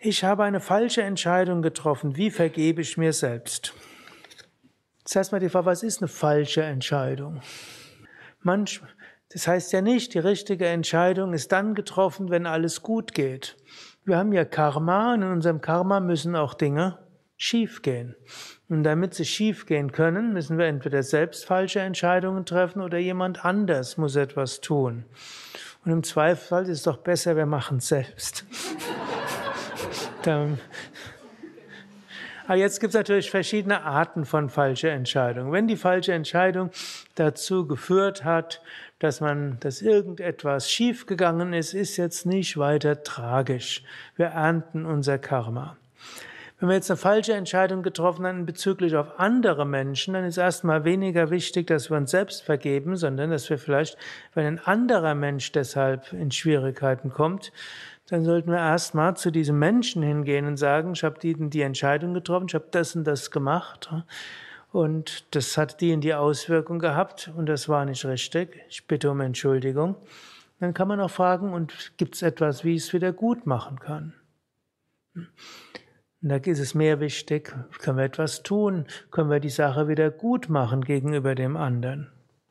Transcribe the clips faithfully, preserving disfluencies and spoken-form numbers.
Ich habe eine falsche Entscheidung getroffen. Wie vergebe ich mir selbst? Zuerst mal die Frage, was ist eine falsche Entscheidung? Manch, das heißt ja nicht, die richtige Entscheidung ist dann getroffen, wenn alles gut geht. Wir haben ja Karma und in unserem Karma müssen auch Dinge schief gehen. Und damit sie schief gehen können, müssen wir entweder selbst falsche Entscheidungen treffen oder jemand anders muss etwas tun. Und im Zweifelsfall ist es doch besser, wir machen es selbst. Dann, aber jetzt gibt es natürlich verschiedene Arten von falscher Entscheidung. Wenn die falsche Entscheidung dazu geführt hat, dass man, dass irgendetwas schiefgegangen ist, ist jetzt nicht weiter tragisch. Wir ernten unser Karma. Wenn wir jetzt eine falsche Entscheidung getroffen haben bezüglich auf andere Menschen, dann ist erstmal weniger wichtig, dass wir uns selbst vergeben, sondern dass wir vielleicht, wenn ein anderer Mensch deshalb in Schwierigkeiten kommt, dann sollten wir erstmal zu diesem Menschen hingehen und sagen, ich habe die, die Entscheidung getroffen, ich habe das und das gemacht und das hat die und die Auswirkung gehabt und das war nicht richtig. Ich bitte um Entschuldigung. Dann kann man auch fragen, und gibt es etwas, wie ich es wieder gut machen kann? Und da ist es mehr wichtig, können wir etwas tun, können wir die Sache wieder gut machen gegenüber dem anderen.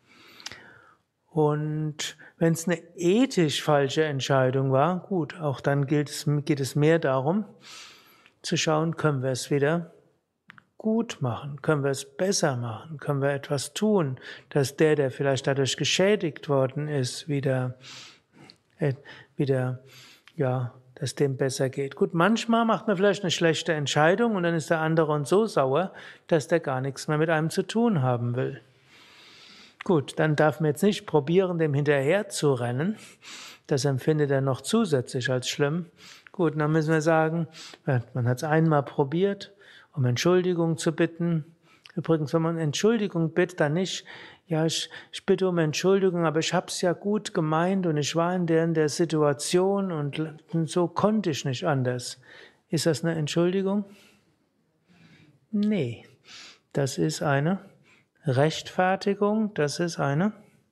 Und wenn es eine ethisch falsche Entscheidung war, gut, auch dann gilt es, geht es mehr darum, zu schauen, können wir es wieder gut machen, können wir es besser machen, können wir etwas tun, dass der, der vielleicht dadurch geschädigt worden ist, wieder, äh, wieder, ja, dass dem besser geht. Gut, manchmal macht man vielleicht eine schlechte Entscheidung und dann ist der andere und so sauer, dass der gar nichts mehr mit einem zu tun haben will. Gut, dann darf man jetzt nicht probieren, dem hinterher zu rennen. Das empfindet er noch zusätzlich als schlimm. Gut, dann müssen wir sagen, man hat es einmal probiert, um Entschuldigung zu bitten. Übrigens, wenn man Entschuldigung bittet, dann nicht, ja, ich, ich bitte um Entschuldigung, aber ich habe es ja gut gemeint und ich war in der, in der Situation und so konnte ich nicht anders. Ist das eine Entschuldigung? Nee, das ist eine Rechtfertigung, das ist eine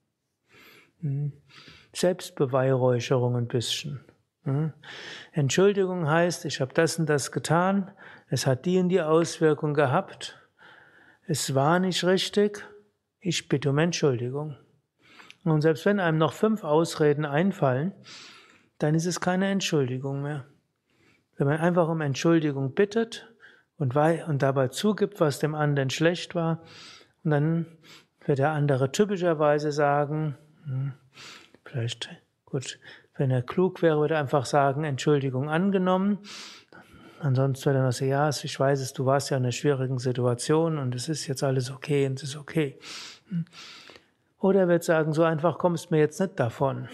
Selbstbeweihräucherung ein bisschen. Entschuldigung heißt, ich habe das und das getan, es hat die und die Auswirkung gehabt, es war nicht richtig, ich bitte um Entschuldigung. Und selbst wenn einem noch fünf Ausreden einfallen, dann ist es keine Entschuldigung mehr. Wenn man einfach um Entschuldigung bittet und, und dabei zugibt, was dem anderen schlecht war, und dann wird der andere typischerweise sagen, hm, vielleicht, gut, wenn er klug wäre, würde er einfach sagen, Entschuldigung angenommen. Ansonsten würde er noch sagen, ja, ich weiß es, du warst ja in einer schwierigen Situation und es ist jetzt alles okay und es ist okay. Oder er wird sagen, so einfach kommst du mir jetzt nicht davon.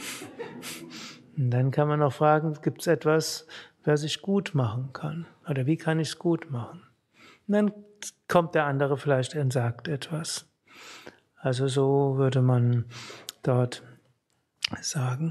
Und dann kann man noch fragen, gibt es etwas, was ich gut machen kann? Oder wie kann ich es gut machen? Und dann kommt der andere vielleicht und sagt etwas. Also so würde man dort sagen.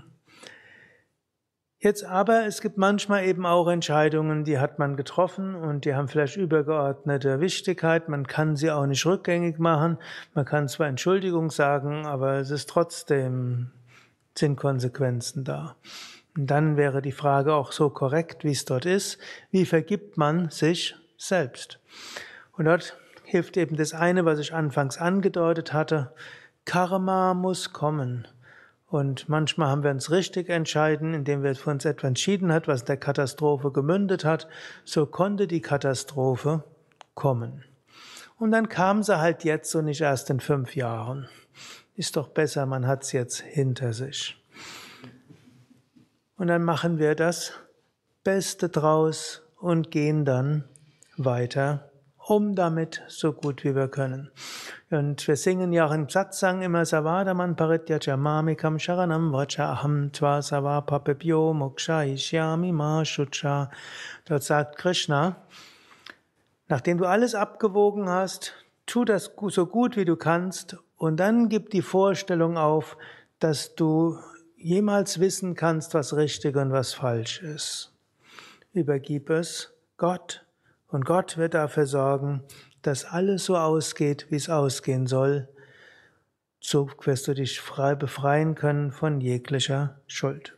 Jetzt aber, es gibt manchmal eben auch Entscheidungen, die hat man getroffen und die haben vielleicht übergeordnete Wichtigkeit. Man kann sie auch nicht rückgängig machen. Man kann zwar Entschuldigung sagen, aber es ist trotzdem, sind Konsequenzen da. Und dann wäre die Frage auch so korrekt, wie es dort ist. Wie vergibt man sich selbst? Und dort hilft eben das eine, was ich anfangs angedeutet hatte. Karma muss kommen. Und manchmal haben wir uns richtig entschieden, indem wir für uns etwas entschieden hat, was der Katastrophe gemündet hat. So konnte die Katastrophe kommen. Und dann kam sie halt jetzt und nicht erst in fünf Jahren. Ist doch besser, man hat es jetzt hinter sich. Und dann machen wir das Beste draus und gehen dann weiter, um damit so gut wie wir können. Und wir singen ja auch im Satsang immer Savadaman Parityaja Mamikam Sharanam Vacha Aham Tva Savapapebhyo Mokshayishyami Ma Shucha. Dort sagt Krishna, nachdem du alles abgewogen hast, tu das so gut wie du kannst und dann gib die Vorstellung auf, dass du jemals wissen kannst, was richtig und was falsch ist. Übergib es Gott. Und Gott wird dafür sorgen, dass alles so ausgeht, wie es ausgehen soll. So wirst du dich frei befreien können von jeglicher Schuld.